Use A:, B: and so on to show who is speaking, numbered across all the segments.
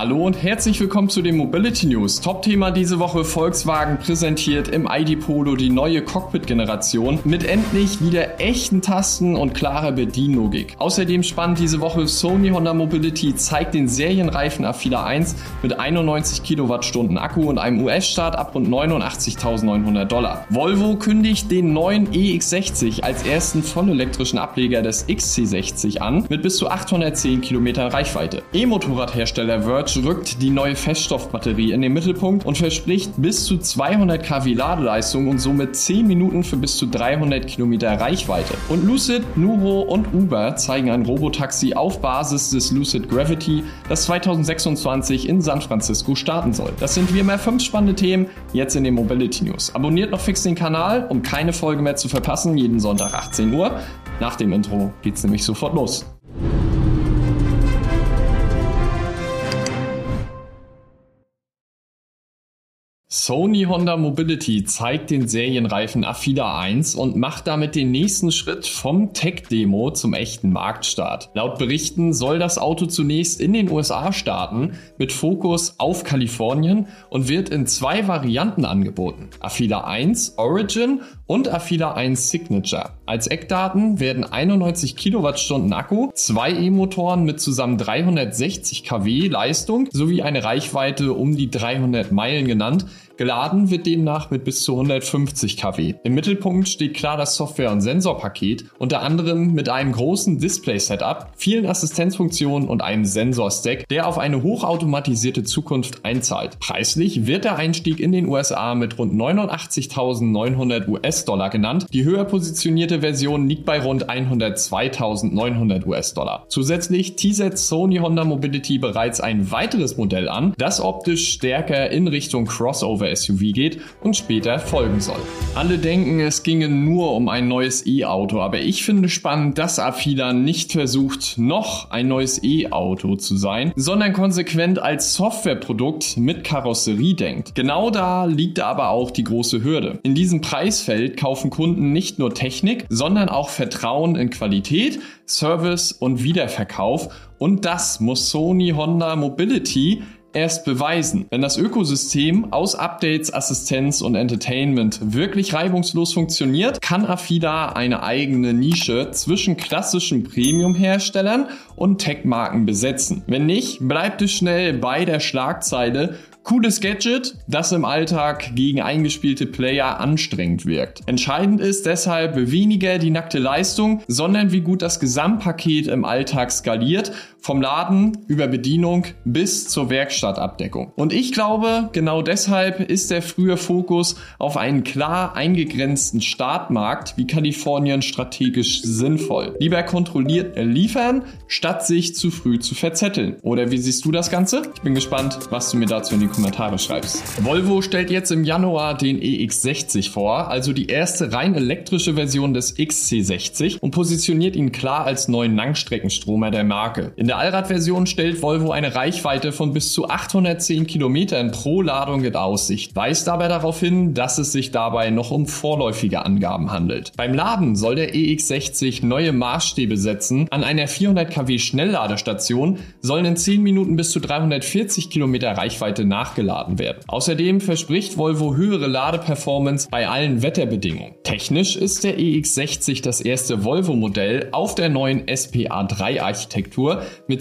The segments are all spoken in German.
A: Hallo und herzlich willkommen zu den Mobility News. Top-Thema diese Woche: Volkswagen präsentiert im ID Polo die neue Cockpit-Generation mit endlich wieder echten Tasten und klarer Bedienlogik. Außerdem spannend diese Woche: Sony Honda Mobility zeigt den serienreifen Afeela 1 mit 91 Kilowattstunden Akku und einem US-Start ab rund $89.900. Volvo kündigt den neuen EX60 als ersten vollelektrischen Ableger des XC60 an mit bis zu 810 Kilometern Reichweite. E-Motorradhersteller Verge rückt die neue Feststoffbatterie in den Mittelpunkt und verspricht bis zu 200 kW Ladeleistung und somit 10 Minuten für bis zu 300 Kilometer Reichweite. Und Lucid, Nuro und Uber zeigen ein Robotaxi auf Basis des Lucid Gravity, das 2026 in San Francisco starten soll. Das sind wie immer 5 spannende Themen jetzt in den Mobility News. Abonniert noch fix den Kanal, um keine Folge mehr zu verpassen, jeden Sonntag 18 Uhr. Nach dem Intro geht's nämlich sofort los. Sony Honda Mobility zeigt den serienreifen Afeela 1 und macht damit den nächsten Schritt vom Tech-Demo zum echten Marktstart. Laut Berichten soll das Auto zunächst in den USA starten, mit Fokus auf Kalifornien, und wird in 2 Varianten angeboten: Afeela 1 Origin und Afeela 1 Signature. Als Eckdaten werden 91 Kilowattstunden Akku, 2 E-Motoren mit zusammen 360 kW Leistung sowie eine Reichweite um die 300 Meilen genannt. Geladen wird demnach mit bis zu 150 kW. Im Mittelpunkt steht klar das Software- und Sensorpaket, unter anderem mit einem großen Display-Setup, vielen Assistenzfunktionen und einem Sensorstack, der auf eine hochautomatisierte Zukunft einzahlt. Preislich wird der Einstieg in den USA mit rund 89.900 US-Dollar genannt. Die höher positionierte Version liegt bei rund 102.900 US-Dollar. Zusätzlich teasert Sony Honda Mobility bereits ein weiteres Modell an, das optisch stärker in Richtung Crossover-SUV geht und später folgen soll. Alle denken, es ginge nur um ein neues E-Auto, aber ich finde spannend, dass Afeela nicht versucht, noch ein neues E-Auto zu sein, sondern konsequent als Softwareprodukt mit Karosserie denkt. Genau da liegt aber auch die große Hürde. In diesem Preisfeld kaufen Kunden nicht nur Technik, sondern auch Vertrauen in Qualität, Service und Wiederverkauf, und das muss Sony Honda Mobility erst beweisen. Wenn das Ökosystem aus Updates, Assistenz und Entertainment wirklich reibungslos funktioniert, kann Afeela eine eigene Nische zwischen klassischen Premium-Herstellern und Tech-Marken besetzen. Wenn nicht, bleibt es schnell bei der Schlagzeile: cooles Gadget, das im Alltag gegen eingespielte Player anstrengend wirkt. Entscheidend ist deshalb weniger die nackte Leistung, sondern wie gut das Gesamtpaket im Alltag skaliert, vom Laden über Bedienung bis zur Werkstattabdeckung. Und ich glaube, genau deshalb ist der frühe Fokus auf einen klar eingegrenzten Startmarkt wie Kalifornien strategisch sinnvoll. Lieber kontrolliert liefern, statt sich zu früh zu verzetteln. Oder wie siehst du das Ganze? Ich bin gespannt, was du mir dazu in die Kommentare schreibst. Volvo stellt jetzt im Januar den EX60 vor, also die erste rein elektrische Version des XC60, und positioniert ihn klar als neuen Langstreckenstromer der Marke. In der Allradversion stellt Volvo eine Reichweite von bis zu 810 Kilometern pro Ladung in Aussicht, weist dabei darauf hin, dass es sich dabei noch um vorläufige Angaben handelt. Beim Laden soll der EX60 neue Maßstäbe setzen. An einer 400 kW Schnellladestation sollen in 10 Minuten bis zu 340 Kilometer Reichweite nachgeladen werden. Außerdem verspricht Volvo höhere Ladeperformance bei allen Wetterbedingungen. Technisch ist der EX60 das erste Volvo-Modell auf der neuen SPA3-Architektur mit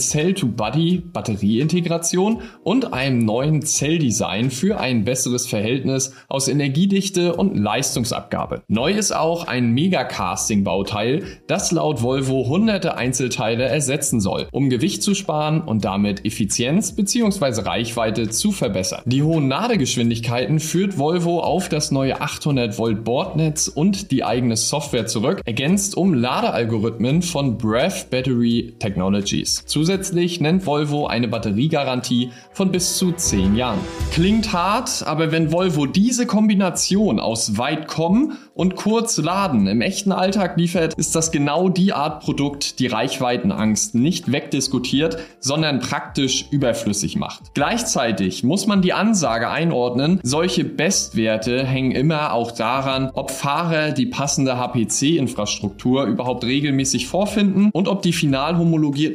A: Cell-to-Body-Batterieintegration und einem neuen Zelldesign für ein besseres Verhältnis aus Energiedichte und Leistungsabgabe. Neu ist auch ein Megacasting-Bauteil, das laut Volvo hunderte Einzelteile ersetzen soll, um Gewicht zu sparen und damit Effizienz bzw. Reichweite zu verbessern. Die hohen Ladegeschwindigkeiten führt Volvo auf das neue 800 Volt Bordnetz und die eigene Software zurück, ergänzt um Ladealgorithmen von Brev Battery Technologies. Zusätzlich nennt Volvo eine Batteriegarantie von bis zu 10 Jahren. Klingt hart, aber wenn Volvo diese Kombination aus weit kommen und kurz laden im echten Alltag liefert, ist das genau die Art Produkt, die Reichweitenangst nicht wegdiskutiert, sondern praktisch überflüssig macht. Gleichzeitig muss man die Ansage einordnen: solche Bestwerte hängen immer auch daran, ob Fahrer die passende HPC-Infrastruktur überhaupt regelmäßig vorfinden und ob die final homologierten Werte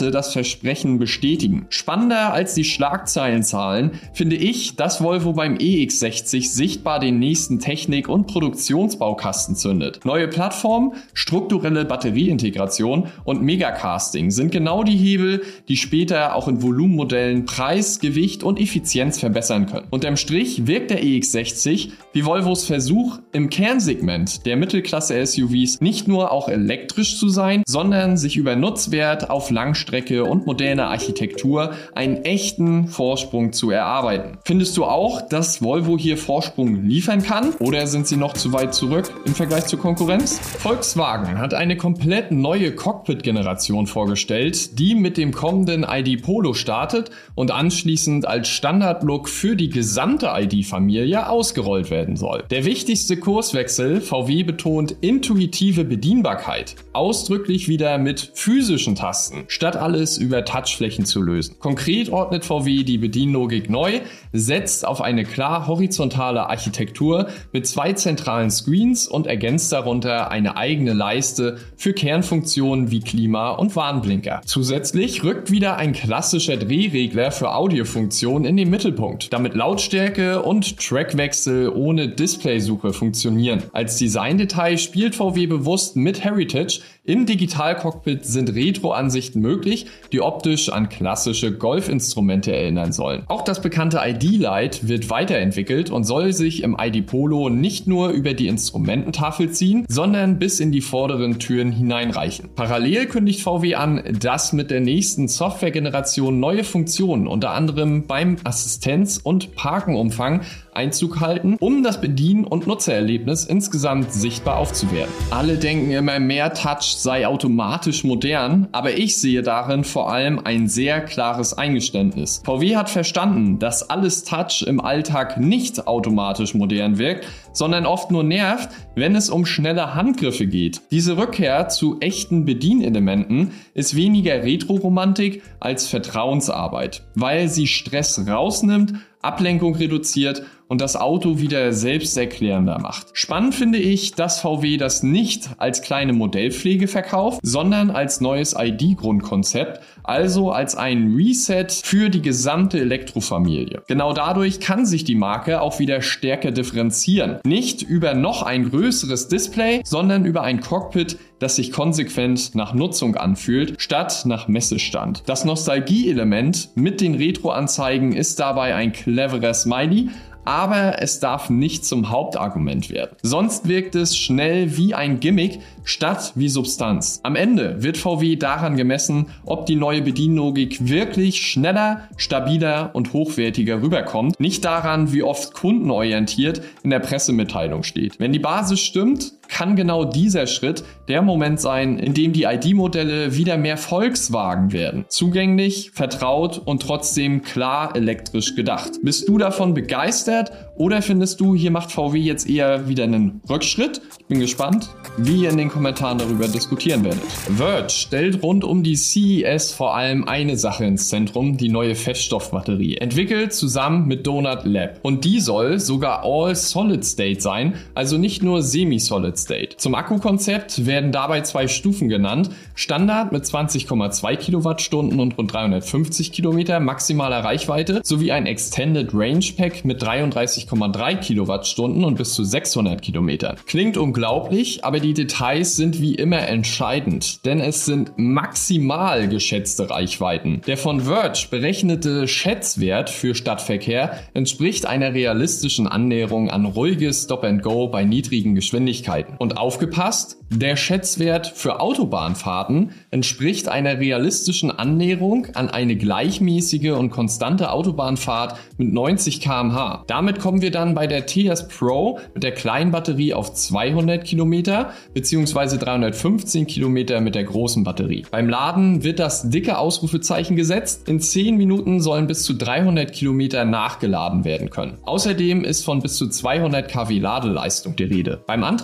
A: Werte das Versprechen bestätigen. Spannender als die Schlagzeilenzahlen finde ich, dass Volvo beim EX60 sichtbar den nächsten Technik- und Produktionsbaukasten zündet. Neue Plattformen, strukturelle Batterieintegration und Megacasting sind genau die Hebel, die später auch in Volumenmodellen Preis, Gewicht und Effizienz verbessern können. Unterm Strich wirkt der EX60 wie Volvos Versuch, im Kernsegment der Mittelklasse-SUVs nicht nur auch elektrisch zu sein, sondern sich über Nutzwert auf Langstrecke und moderne Architektur einen echten Vorsprung zu erarbeiten. Findest du auch, dass Volvo hier Vorsprung liefern kann? Oder sind sie noch zu weit zurück im Vergleich zur Konkurrenz? Volkswagen hat eine komplett neue Cockpit-Generation vorgestellt, die mit dem kommenden ID Polo startet und anschließend als Standardlook für die gesamte ID-Familie ausgerollt werden soll. Der wichtigste Kurswechsel: VW betont intuitive Bedienbarkeit, ausdrücklich wieder mit physischen Tasten, statt alles über Touchflächen zu lösen. Konkret ordnet VW die Bedienlogik neu, setzt auf eine klar horizontale Architektur mit 2 zentralen Screens und ergänzt darunter eine eigene Leiste für Kernfunktionen wie Klima und Warnblinker. Zusätzlich rückt wieder ein klassischer Drehregler für Audiofunktionen in den Mittelpunkt, damit Lautstärke und Trackwechsel ohne Displaysuche funktionieren. Als Designdetail spielt VW bewusst mit Heritage. Im Digitalcockpit sind Retro-Ansichten möglich, die optisch an klassische Golfinstrumente erinnern sollen. Auch das bekannte ID-Light wird weiterentwickelt und soll sich im ID Polo nicht nur über die Instrumententafel ziehen, sondern bis in die vorderen Türen hineinreichen. Parallel kündigt VW an, dass mit der nächsten Softwaregeneration neue Funktionen, unter anderem beim Assistenz- und Parkenumfang, Einzug halten, um das Bedien- und Nutzererlebnis insgesamt sichtbar aufzuwerten. Alle denken immer, mehr Touch sei automatisch modern, aber ich sehe darin vor allem ein sehr klares Eingeständnis. VW hat verstanden, dass alles Touch im Alltag nicht automatisch modern wirkt, sondern oft nur nervt, wenn es um schnelle Handgriffe geht. Diese Rückkehr zu echten Bedienelementen ist weniger Retro-Romantik als Vertrauensarbeit, weil sie Stress rausnimmt, Ablenkung reduziert und das Auto wieder selbsterklärender macht. Spannend finde ich, dass VW das nicht als kleine Modellpflege verkauft, sondern als neues ID-Grundkonzept, also als ein Reset für die gesamte Elektrofamilie. Genau dadurch kann sich die Marke auch wieder stärker differenzieren. Nicht über noch ein größeres Display, sondern über ein Cockpit, das sich konsequent nach Nutzung anfühlt, statt nach Messestand. Das Nostalgie-Element mit den Retro-Anzeigen ist dabei ein cleverer Smiley, aber es darf nicht zum Hauptargument werden. Sonst wirkt es schnell wie ein Gimmick statt wie Substanz. Am Ende wird VW daran gemessen, ob die neue Bedienlogik wirklich schneller, stabiler und hochwertiger rüberkommt, nicht daran, wie oft kundenorientiert in der Pressemitteilung steht. Wenn die Basis stimmt, kann genau dieser Schritt der Moment sein, in dem die ID-Modelle wieder mehr Volkswagen werden. Zugänglich, vertraut und trotzdem klar elektrisch gedacht. Bist du davon begeistert oder findest du, hier macht VW jetzt eher wieder einen Rückschritt? Ich bin gespannt, wie ihr in den Kommentaren darüber diskutieren werdet. Verge stellt rund um die CES vor allem eine Sache ins Zentrum, die neue Feststoffbatterie, entwickelt zusammen mit Donut Lab. Und die soll sogar All Solid State sein, also nicht nur Semi-Solid State. Zum Akkukonzept werden dabei 2 Stufen genannt. Standard mit 20,2 Kilowattstunden und rund 350 Kilometer maximaler Reichweite sowie ein Extended Range Pack mit 33,3 Kilowattstunden und bis zu 600 Kilometern. Klingt unglaublich, aber die Details sind wie immer entscheidend, denn es sind maximal geschätzte Reichweiten. Der von Verge berechnete Schätzwert für Stadtverkehr entspricht einer realistischen Annäherung an ruhiges Stop-and-Go bei niedrigen Geschwindigkeiten. Und aufgepasst, der Schätzwert für Autobahnfahrten entspricht einer realistischen Annäherung an eine gleichmäßige und konstante Autobahnfahrt mit 90 km/h. Damit kommen wir dann bei der TS Pro mit der kleinen Batterie auf 200 Kilometer bzw. 315 Kilometer mit der großen Batterie. Beim Laden wird das dicke Ausrufezeichen gesetzt. In 10 Minuten sollen bis zu 300 Kilometer nachgeladen werden können. Außerdem ist von bis zu 200 kW Ladeleistung die Rede. Beim Antrieb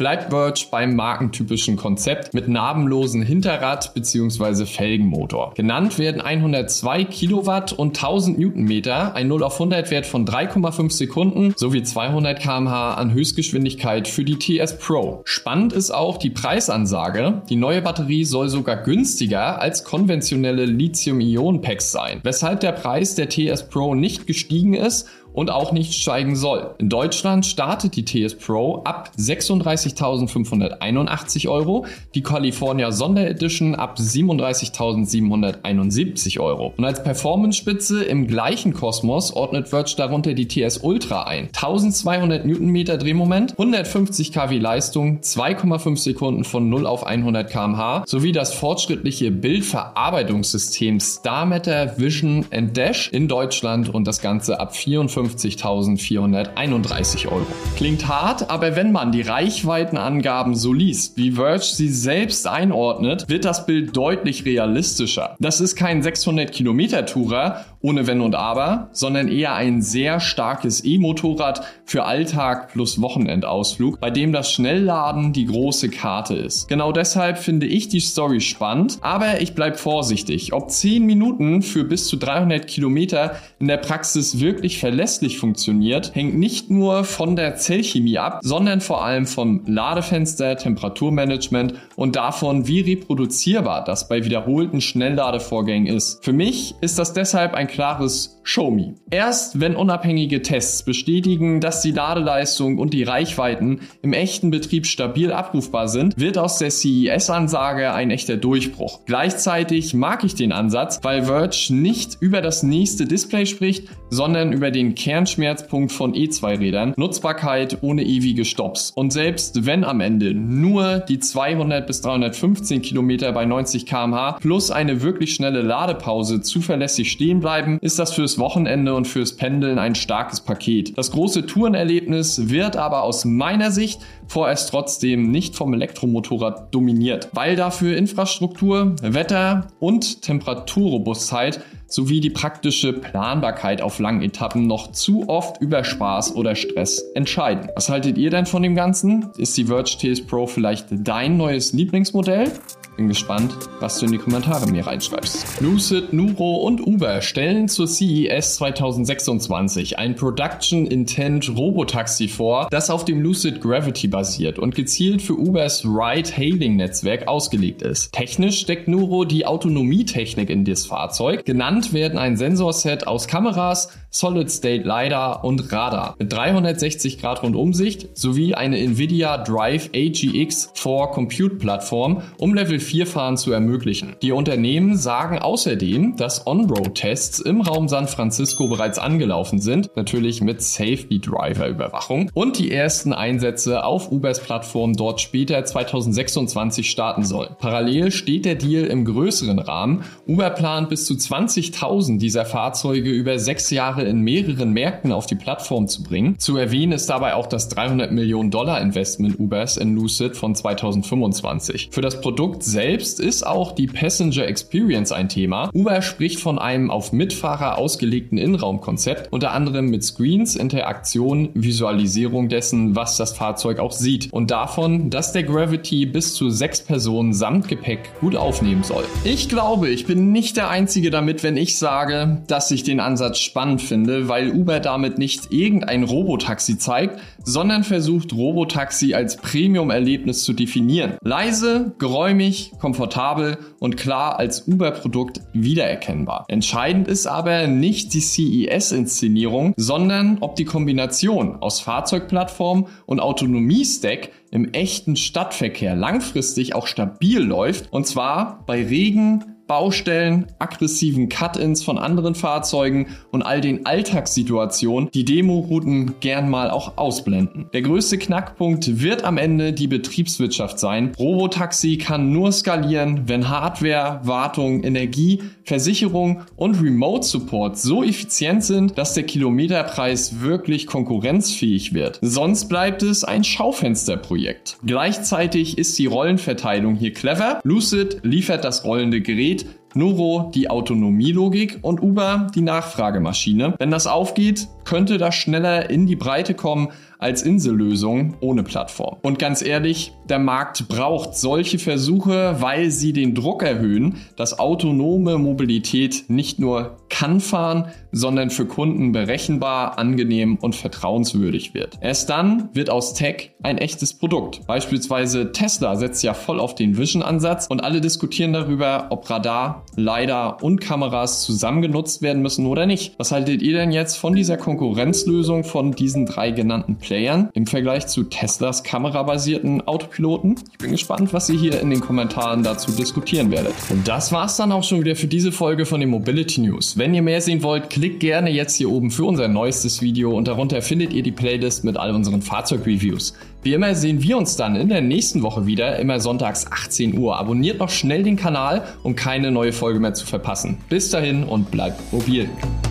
A: bleibt Verge beim markentypischen Konzept mit namenlosen Hinterrad- bzw. Felgenmotor. Genannt werden 102 Kilowatt und 1000 Newtonmeter, ein 0 auf 100 Wert von 3,5 Sekunden sowie 200 km/h an Höchstgeschwindigkeit für die TS Pro. Spannend ist auch die Preisansage. Die neue Batterie soll sogar günstiger als konventionelle Lithium-Ionen-Packs sein, weshalb der Preis der TS Pro nicht gestiegen ist und auch nicht steigen soll. In Deutschland startet die TS Pro ab 36.581 €, die California Sonderedition ab 37.771 € Und als Performance-Spitze im gleichen Kosmos ordnet Verge darunter die TS Ultra ein. 1200 Newtonmeter Drehmoment, 150 kW Leistung, 2,5 Sekunden von 0 auf 100 km/h sowie das fortschrittliche Bildverarbeitungssystem StarMatter Vision and Dash in Deutschland und das Ganze ab 54.431 €. Klingt hart, aber wenn man die Reichweitenangaben so liest, wie Verge sie selbst einordnet, wird das Bild deutlich realistischer. Das ist kein 600-Kilometer-Tourer ohne Wenn und Aber, sondern eher ein sehr starkes E-Motorrad für Alltag plus Wochenendausflug, bei dem das Schnellladen die große Karte ist. Genau deshalb finde ich die Story spannend, aber ich bleibe vorsichtig. Ob 10 Minuten für bis zu 300 Kilometer in der Praxis wirklich verlässlich funktioniert, hängt nicht nur von der Zellchemie ab, sondern vor allem vom Ladefenster, Temperaturmanagement und davon, wie reproduzierbar das bei wiederholten Schnellladevorgängen ist. Für mich ist das deshalb ein klares Show me. Erst wenn unabhängige Tests bestätigen, dass die Ladeleistung und die Reichweiten im echten Betrieb stabil abrufbar sind, wird aus der CES-Ansage ein echter Durchbruch. Gleichzeitig mag ich den Ansatz, weil Verge nicht über das nächste Display spricht, sondern über den Kernschmerzpunkt von E2-Rädern, Nutzbarkeit ohne ewige Stopps. Und selbst wenn am Ende nur die 200 bis 315 Kilometer bei 90 km/h plus eine wirklich schnelle Ladepause zuverlässig stehen bleiben, ist das fürs Wochenende und fürs Pendeln ein starkes Paket. Das große Tourenerlebnis wird aber aus meiner Sicht vorerst trotzdem nicht vom Elektromotorrad dominiert, weil dafür Infrastruktur, Wetter und Temperaturrobustheit sowie die praktische Planbarkeit auf langen Etappen noch zu oft über Spaß oder Stress entscheiden. Was haltet ihr denn von dem Ganzen? Ist die Verge TS Pro vielleicht dein neues Lieblingsmodell? Bin gespannt, was du in die Kommentare mir reinschreibst. Lucid, Nuro und Uber stellen zur CES 2026 ein Production Intent Robotaxi vor, das auf dem Lucid Gravity basiert und gezielt für Ubers Ride-Hailing-Netzwerk ausgelegt ist. Technisch steckt Nuro die Autonomietechnik in das Fahrzeug. Genannt werden ein Sensorset aus Kameras, Solid-State LiDAR und Radar mit 360 Grad Rundumsicht sowie eine Nvidia Drive AGX 4 Compute-Plattform, um Level 4 Fahren zu ermöglichen. Die Unternehmen sagen außerdem, dass On-Road-Tests im Raum San Francisco bereits angelaufen sind, natürlich mit Safety-Driver-Überwachung, und die ersten Einsätze auf Ubers Plattform dort später 2026 starten sollen. Parallel steht der Deal im größeren Rahmen. Uber plant bis zu 20.000 dieser Fahrzeuge über 6 Jahre in mehreren Märkten auf die Plattform zu bringen. Zu erwähnen ist dabei auch das $300 Millionen Investment Ubers in Lucid von 2025. Für das Produkt selbst ist auch die Passenger Experience ein Thema. Uber spricht von einem auf Mitfahrer ausgelegten Innenraumkonzept, unter anderem mit Screens, Interaktion, Visualisierung dessen, was das Fahrzeug auch sieht, und davon, dass der Gravity bis zu 6 Personen samt Gepäck gut aufnehmen soll. Ich glaube, ich bin nicht der Einzige damit, wenn ich sage, dass ich den Ansatz spannend finde, weil Uber damit nicht irgendein Robotaxi zeigt, sondern versucht, Robotaxi als Premium-Erlebnis zu definieren. Leise, geräumig, komfortabel und klar als Uber-Produkt wiedererkennbar. Entscheidend ist aber nicht die CES-Inszenierung, sondern ob die Kombination aus Fahrzeugplattform und Autonomie-Stack im echten Stadtverkehr langfristig auch stabil läuft, und zwar bei Regen, Baustellen, aggressiven Cut-ins von anderen Fahrzeugen und all den Alltagssituationen, die Demo-Routen gern mal auch ausblenden. Der größte Knackpunkt wird am Ende die Betriebswirtschaft sein. Robotaxi kann nur skalieren, wenn Hardware, Wartung, Energie, Versicherung und Remote-Support so effizient sind, dass der Kilometerpreis wirklich konkurrenzfähig wird. Sonst bleibt es ein Schaufensterprojekt. Gleichzeitig ist die Rollenverteilung hier clever. Lucid liefert das rollende Gerät, Nuro die Autonomielogik und Uber die Nachfragemaschine. Wenn das aufgeht, könnte das schneller in die Breite kommen als Insellösungen ohne Plattform. Und ganz ehrlich, der Markt braucht solche Versuche, weil sie den Druck erhöhen, dass autonome Mobilität nicht nur kann fahren, sondern für Kunden berechenbar, angenehm und vertrauenswürdig wird. Erst dann wird aus Tech ein echtes Produkt. Beispielsweise Tesla setzt ja voll auf den Vision-Ansatz und alle diskutieren darüber, ob Radar, LiDAR und Kameras zusammen genutzt werden müssen oder nicht. Was haltet ihr denn jetzt von dieser Konkurrenzlösung von diesen 3 genannten Playern im Vergleich zu Teslas kamerabasierten Autopiloten? Ich bin gespannt, was ihr hier in den Kommentaren dazu diskutieren werdet. Und das war's dann auch schon wieder für diese Folge von den Mobility News. Wenn ihr mehr sehen wollt, klickt gerne jetzt hier oben für unser neuestes Video und darunter findet ihr die Playlist mit all unseren Fahrzeugreviews. Wie immer sehen wir uns dann in der nächsten Woche wieder, immer sonntags 18 Uhr. Abonniert noch schnell den Kanal, um keine neue Folge mehr zu verpassen. Bis dahin und bleibt mobil.